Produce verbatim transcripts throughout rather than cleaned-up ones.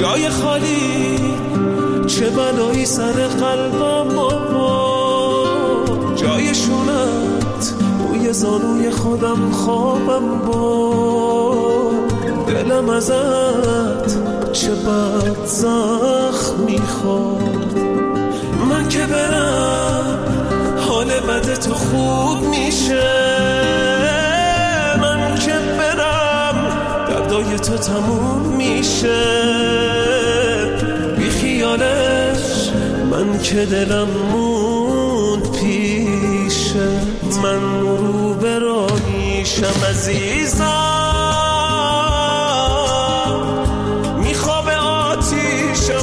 جای خالی چه بلایی سر قلبم بابا، جای شونت روی زانوی خودم خوابم با، دلم ازت چه بد زخم میخورد. من که برم حال بد تو خوب میشه، من که برم دردای تو تموم میشه. بی خیالش من که دلم موند پیشه، من رو برایشم عزیزم، میخواب آتیشم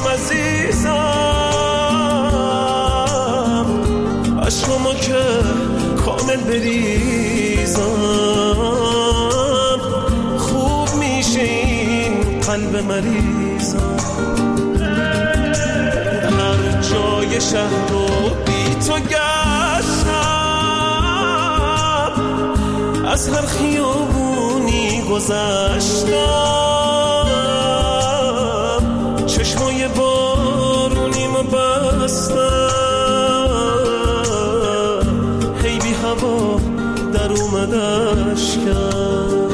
عزیزم، عشقمو که کامل بریزم، خوب میشه این قلب مریضم. هر جای شهر رو بی تو گشتم، از هر خیابونی گذشتم، چشمای بارونیمو بستم، هی بی هوا در اومد اشکم.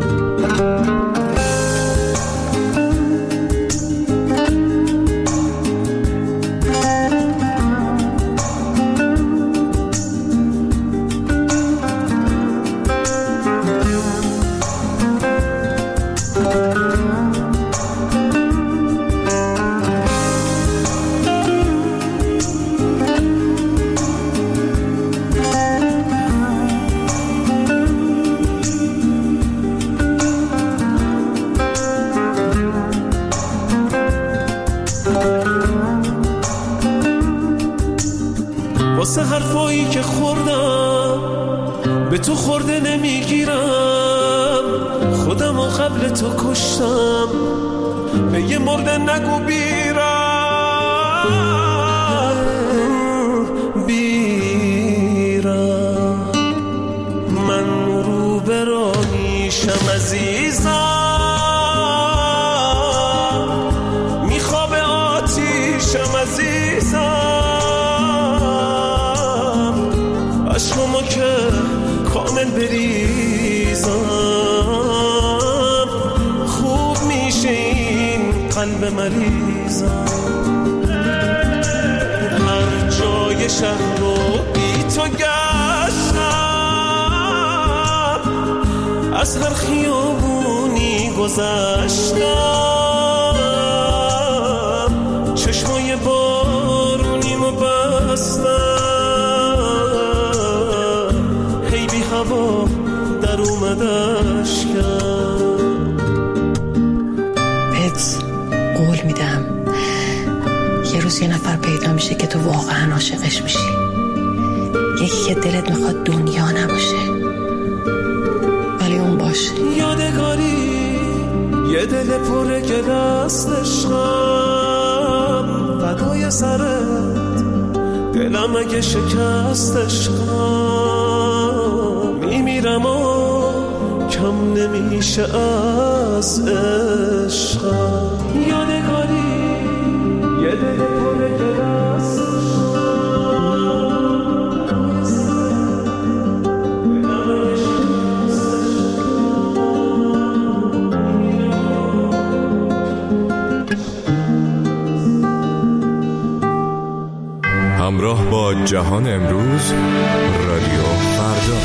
واسه حرفایی که خوردم به تو خورده نمیگیرم، خودم و قبل تو کشتم، به یه مرده نگو بیرم بیرم. من رو برایشم عزیزم، میخواب آتیشم عزیزم، عشقمو که کامل بریزم، خوب میشه این قلب مریضم. هر جای شهر رو بی تو گشتم، از هر خیابونی گذشتم، چشمای بارونیمو بستم، هی بی هوا در اومد اشکم. بهت قول میدم یه روز یه نفر پیدا میشه که تو واقعا عاشقش میشی، یکی که دلت میخواد دنیا نباشه ولی اون باشه. یادگاری یه دل پر گل است عشقم، فدای سرت دلم اگه شکست عشقم، میمیرم و کم نمیشه از عشقم. یادگاری یه دل پر گل است همراه با جهان امروز، رادیو فردا.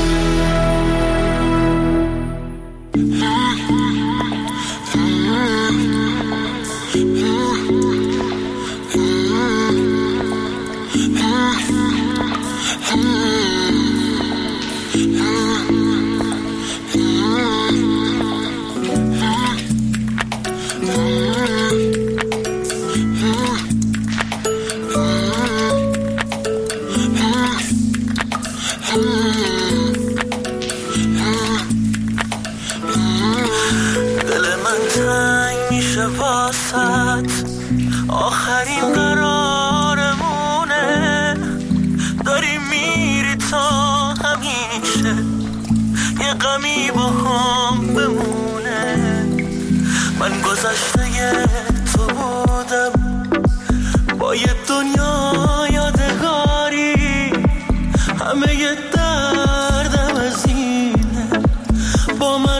آخرین قرارمونه، داری میری تا همیشه یه غمی با هم بمونه. من گذشته تو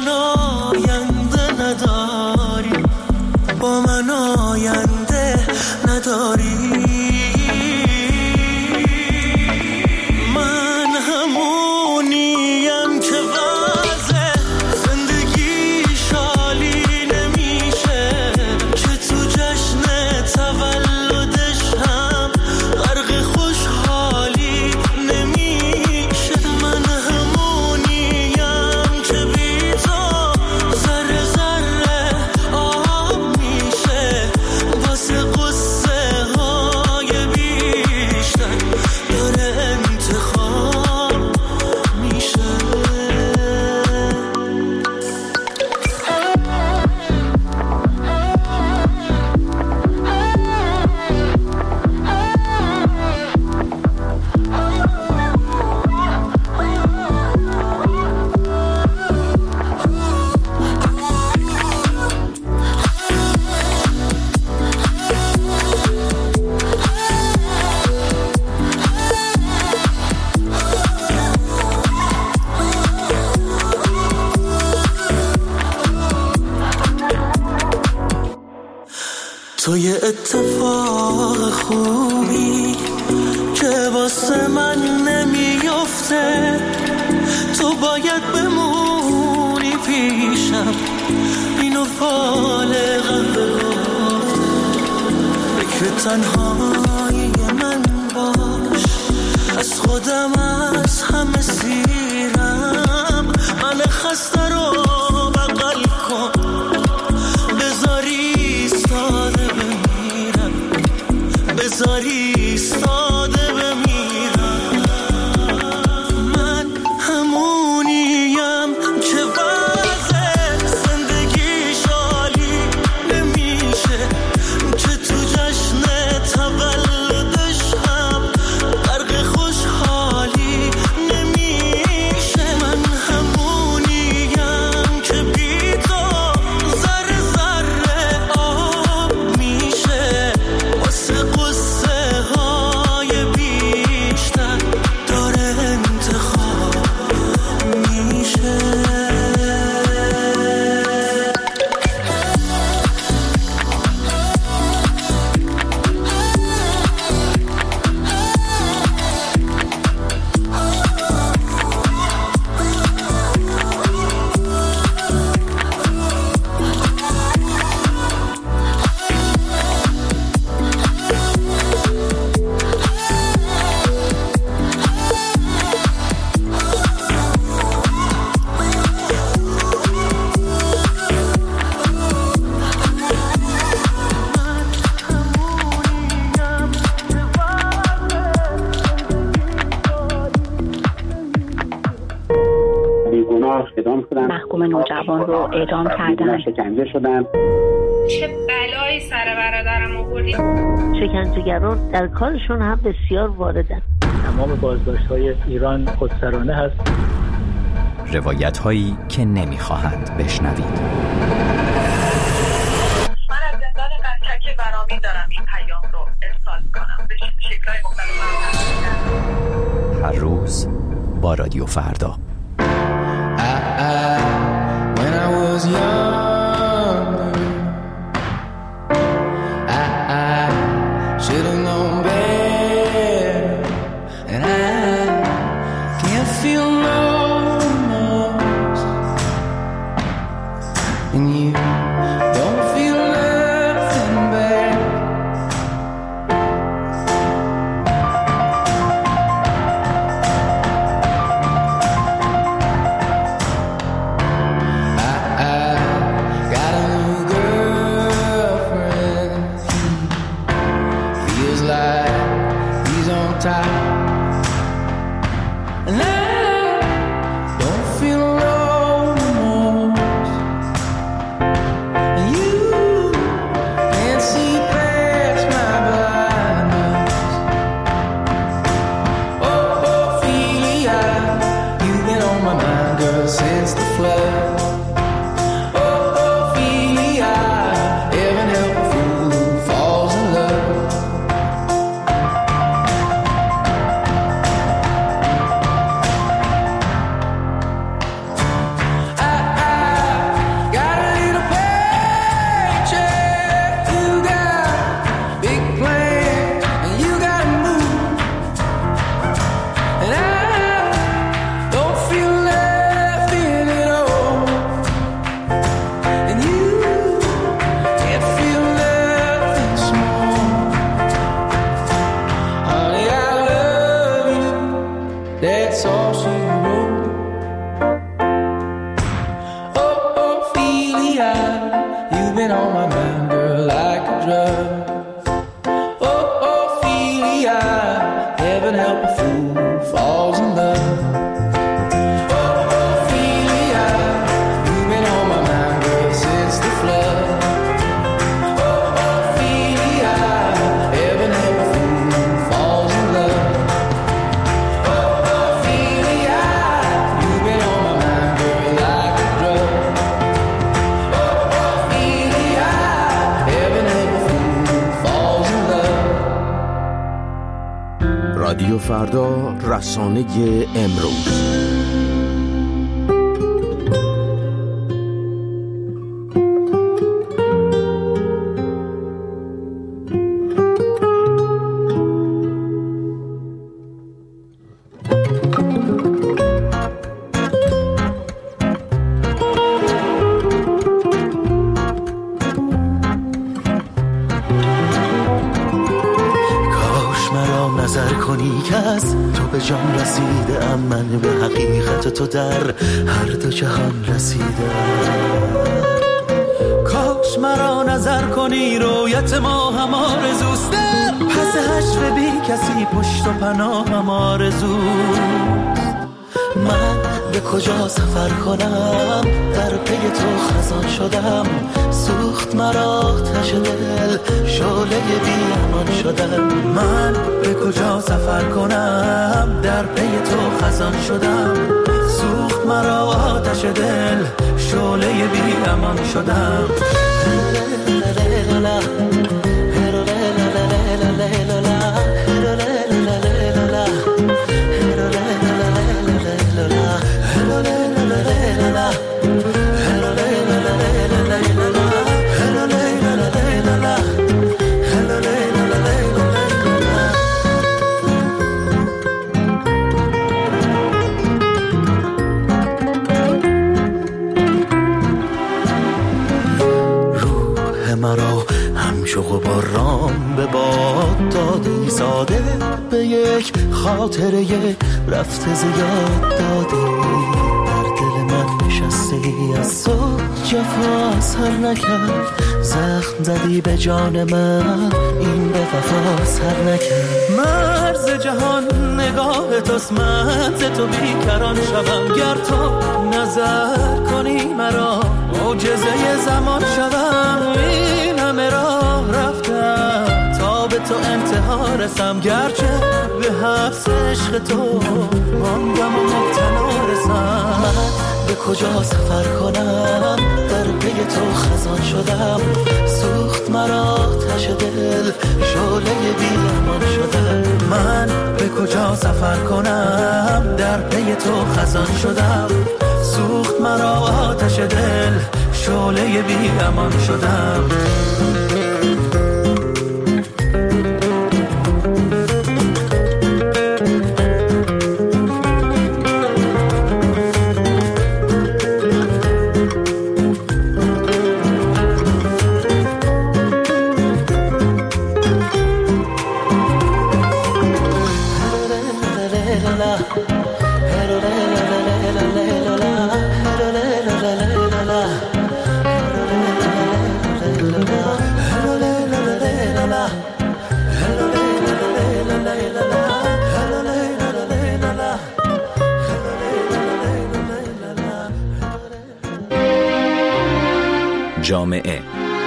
من آینده نداری، با من آینده نداری. من همونیم که وضع زندگی شالی نمیشه، که تو جشن تولدش هم غرق خوشحالی نمیشه. من همونیم که بی تو ذره ذره آب میشه، واسه قصه های بیشتر داره انتخاب میشه. تو یه اتفاق خوبی که واسه من نمیفته، تو باید بمونی پیشم، اینو فالقم بگفته، که تنهایی من باش، از خودم از همه سیرم. من خسته رو بغل کن، بذاری ساده بمیرم، بذاری ساده بمیرم. من همونیم که وضع زندگی شالی نمیشه، که تو جشن تولدش هم غرق خوشحالی نمیشه. من همونیم که بی تو ذره ذره آب میشه، واسه قصه های بیشتر داره انتخاب میشه. محکوم نوجوان رو اعدام کردن. شکنجه شدن. چه بلایی سر برادرم آوردی؟ شکنجهگران در کارشون هم بسیار واردن. تمام بازداشت‌های ایران خودسرانه هست. روایت هایی که نمیخواهند بشنوید. من از زندان قطک برامین دارم این پیام رو ارسال کنم به شکل‌های مختلف. هر روز با رادیو فردا. When I was younger, I, I should have known better, and I can't feel no remorse, and you don't feel nothing back. been on my mind, girl, like a drug. Oh, Ophelia, heaven help a fool who falls in love. Oh, Ophelia, you've been on my mind, girl, since the flood. Oh, Ophelia, heaven help a fool who falls in love. Oh, Ophelia, you've been on my mind, girl, like a drug. Oh, Ophelia, heaven help a fool who falls in love. رادیو فردا، رسانه امروز. تو در هر دو جهان رسیدم. کاش مرا نظر کنی رویت ما هم آرزوست، در پس حشر بی کسی پشت و پناه هم آرزوست. من به کجا سفر کنم در پی تو خزان شدم، سوخت مرا آتش دل شعله بی امان شدم. من به کجا سفر کنم در پی تو خزان شدم، سوخت مرا آتش دل شعله بی امان شدم. ساده به یک خاطره رفته زیاد دادی، در دل من نشستی از تو جفا سر نکرد، زخم زدی به جان من این به وفا سر نکرد. مرز جهان نگاه توست، من ز تو بیکران شوم، گر تو نظر کنی مرا معجزه زمان شوم. این همه راه رفتم تا به تو انتها رسم، گرچه به حبس عشق تو ماندم و مبتلا رسم. من به کجا سفر کنم در پی تو خزان شدم، سوخت مرا آتش دل شعله بی امان شدم. من به کجا سفر کنم در پی تو خزان شدم، سوخت مرا آتش دل شعله بی امان شدم. جامعه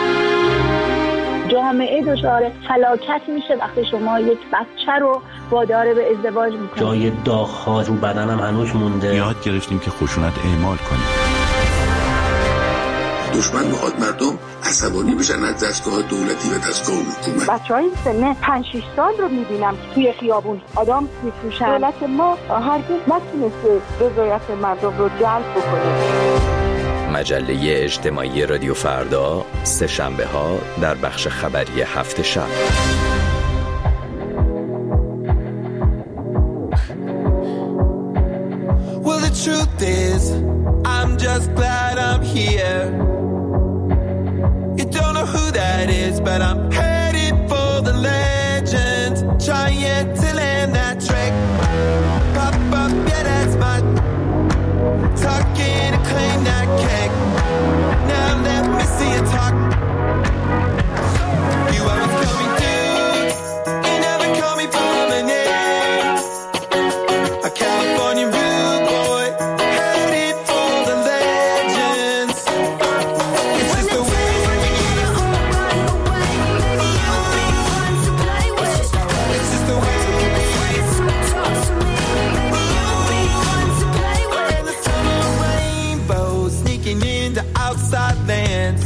جامعه دچار فلاکت میشه وقتی شما یک بچه رو وادار به ازدواج میکنید. جای داغ‌ها رو بدنم هنوز مونده. یاد گرفتیم که خشونت اعمال کنیم. دشمن میخواد مردم عصبانی بشن از دستگاه دولتی و دستگاه حکومت. بچهای سن پنج شش سال رو میبینم که توی خیابون آدم میفروشن. دولت ما هرگز نتونسته رضایت مردم رو جلب بکنه. مجله اجتماعی رادیو فردا، سه شنبه ها در بخش خبری هفت شب. Well, the truth is, I'm just glad I'm here. You don't know who that is, but I'm headed for the legend. Trying to land that trick. Pop up, yeah, that's my talking to claim that kick. Now let me see you talk. outside lands.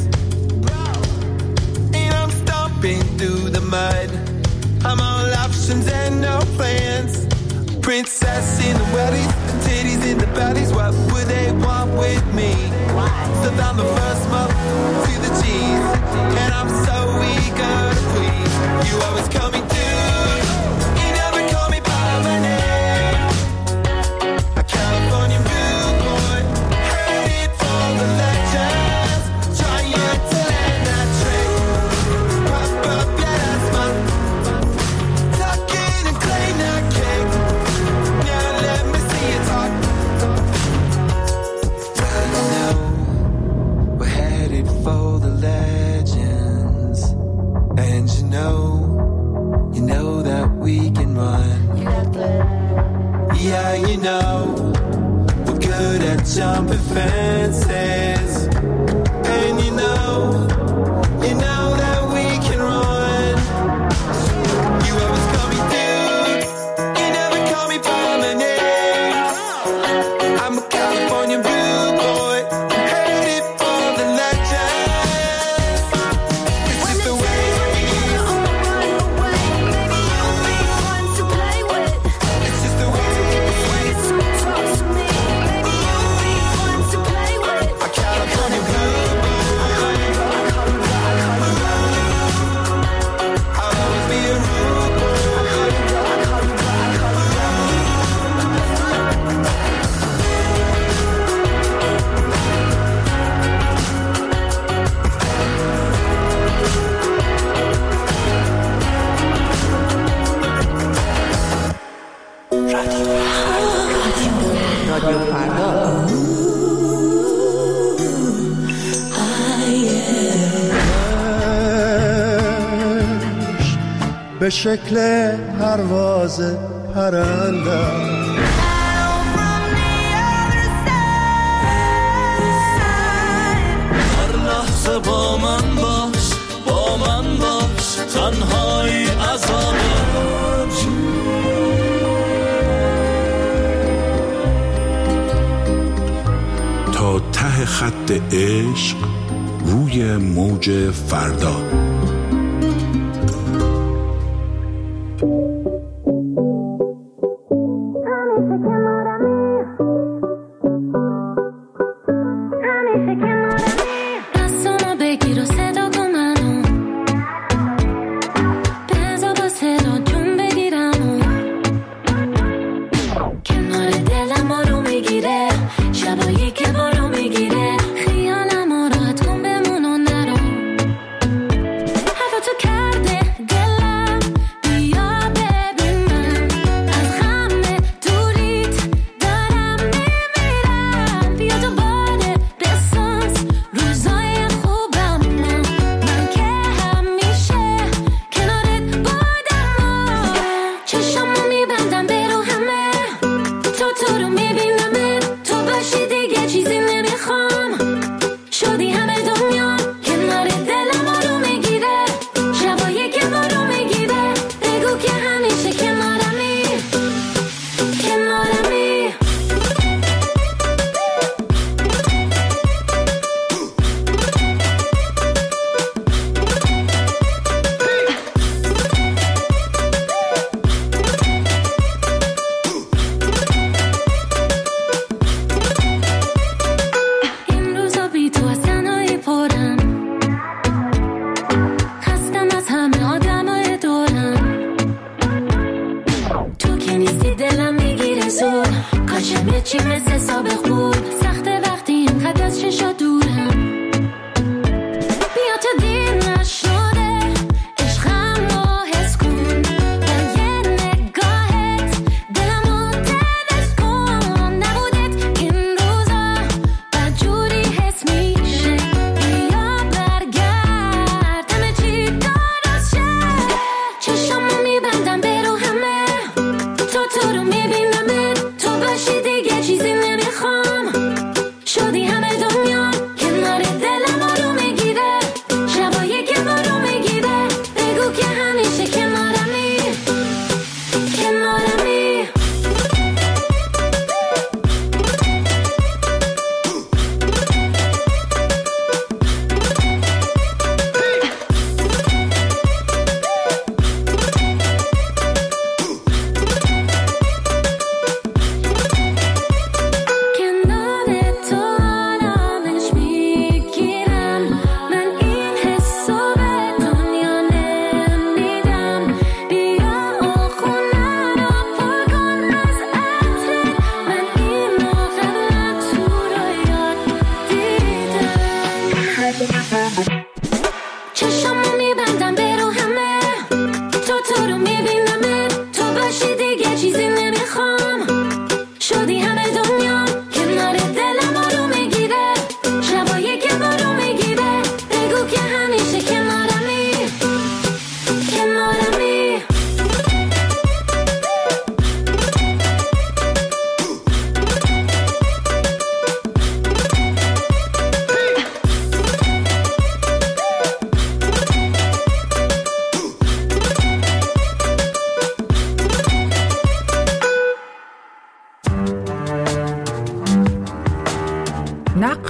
And I'm stomping through the mud. I'm all options and no plans. Princess in the wellies, titties in the bellies. What would they want with me? So I'm the first month to the cheese, and I'm so eager to please. You always call me dude, you never call me by my name. A California rude boy, headed for the legends, trying to land that trick. Pop up, yeah, that's my tucking and claim that kick. Now let me see you talk. I know we're headed for the legends, and you know, you know that we can run. Yeah, you know, we're good at jumping fences, and you know, you know that we can run. You always call me dude, you never call me by my name. I'm a California rude boy, headed for the legends. It's just the way it is. It's just the way it is. A California rude boy. I'll always be a rude boy. رادیو فردا. به شکل پرواز پرندم هر لحظه با من باش، با من باش، تنهایی عذابه. تا ته خط عشق روی موج فردا.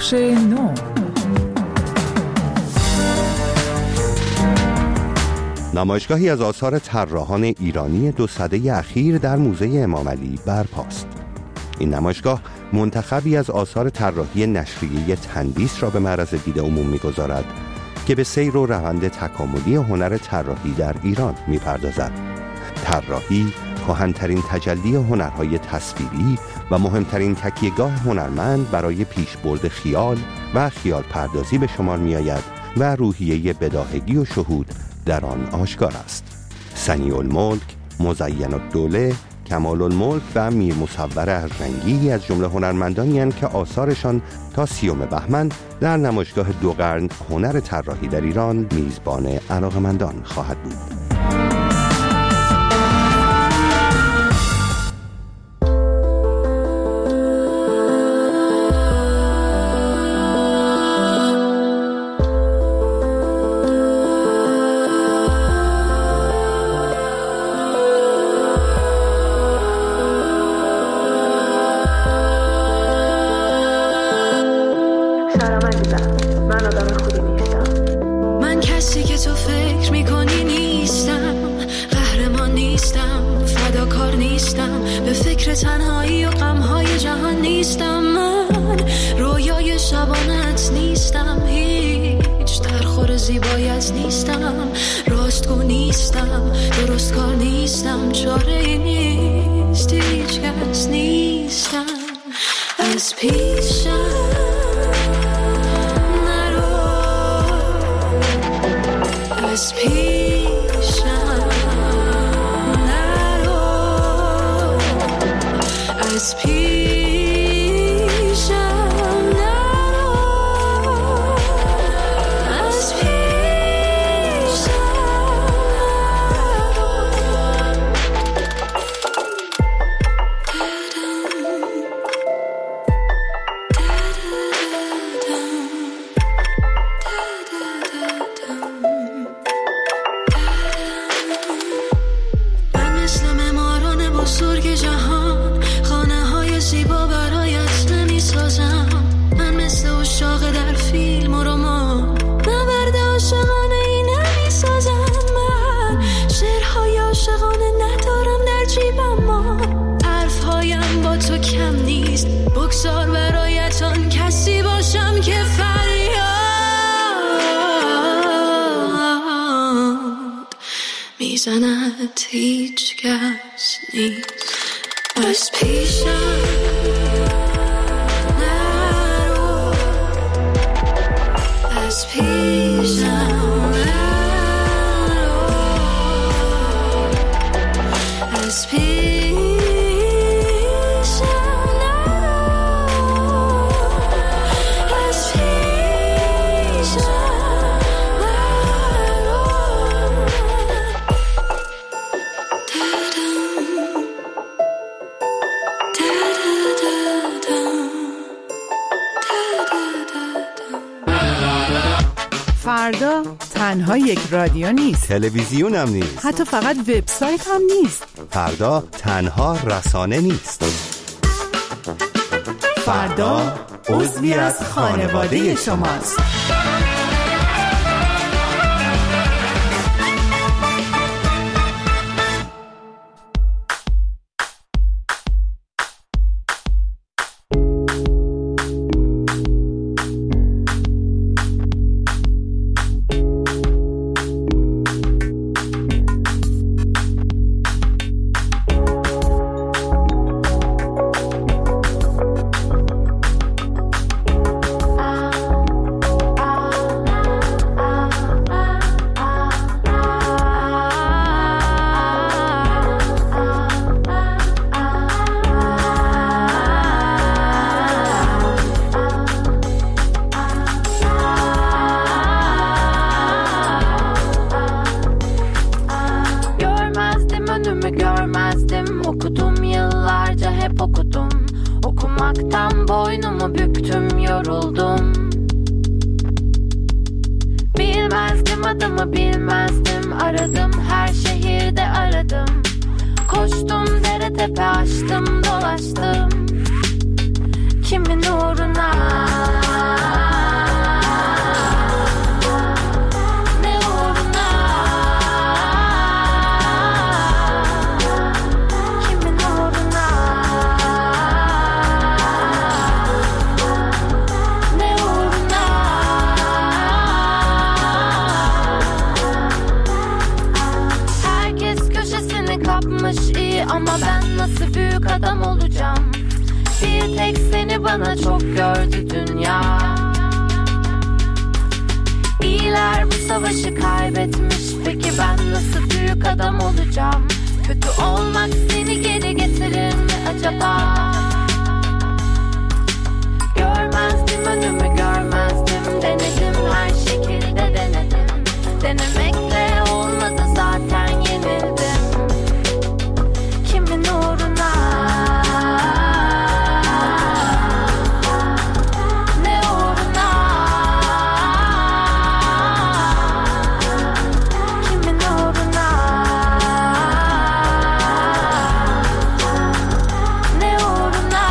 بخش نو. نمایشگاهی از آثار طراحان ایرانی دو سده اخیر در موزه امامعلی برپاست. این نمایشگاه منتخبی از آثار طراحی نشریه تندیس را به معرض دید عموم می‌گذارد که به سیر و روند تکاملی هنر طراحی در ایران می‌پردازد. طراحی کهن‌ترین تجلی هنرهای تصویری و مهمترین تکیه‌گاه هنرمند برای پیشبرد خیال و خیال پردازی به شمار می‌آید و روحیه بداهگی و شهود در آن آشکار است. سنی الملک، مزین الدوله، کمال الملک و میر مصور ارژنگی از جمله هنرمندانی هستند که آثارشان تا سیوم بهمن در نمایشگاه دو قرن هنر طراحی در ایران میزبان علاقه‌مندان خواهد بود. تنهایی و غم‌های جهان نیستم، من رویای شبانت نیستم، هیچ درخور زیبایت نیستم، راستگو نیستم، درست کار نیستم، چاره نیست، هیچ کس نیستم، از پیشم نرو، از پیشم از پیشم نرو، از پیشم من مثل معماران بزرگ جهان زیبا برایت نمی سازم، من مثل عشاق در فیلم و رمان نبرد عاشقانه ای نمی سازم، من شعرهای عاشقانه ندارم در جیبم، ما حرفهایم با تو کم نیست، بگذار برایت آن کسی باشم که فریاد میزند، هیچ کس نیست، از پیشم نرو، از پیشم نرو، از پیشم نرو، از پیشم فردا تنها یک رادیو نیست، تلویزیون هم نیست، حتی فقط وبسایت هم نیست. فردا تنها رسانه نیست. فردا عضوی از خانواده شماست. Okudum yıllarca hep okudum, okumaktan boynumu büktüm, yoruldum. Bilmezdim adımı bilmezdim, aradım her şehirde aradım. Koştum dere tepe açtım dolaştım, kimin uğruna? Bir tek seni bana çok gördü dünya. İyiler bu savaşı kaybetmiş. Peki ben nasıl büyük adam olacağım? Kötü olmak seni geri getirir mi acaba? Görmezdim önümü görmezdim. Denedim her şekilde denedim. Denemekle olmadı zaten yenildim. Kimin uğruna? Ne uğruna? Kimin uğruna? Ne uğruna?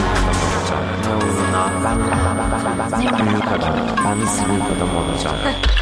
Ben nasıl büyük adam olacağım?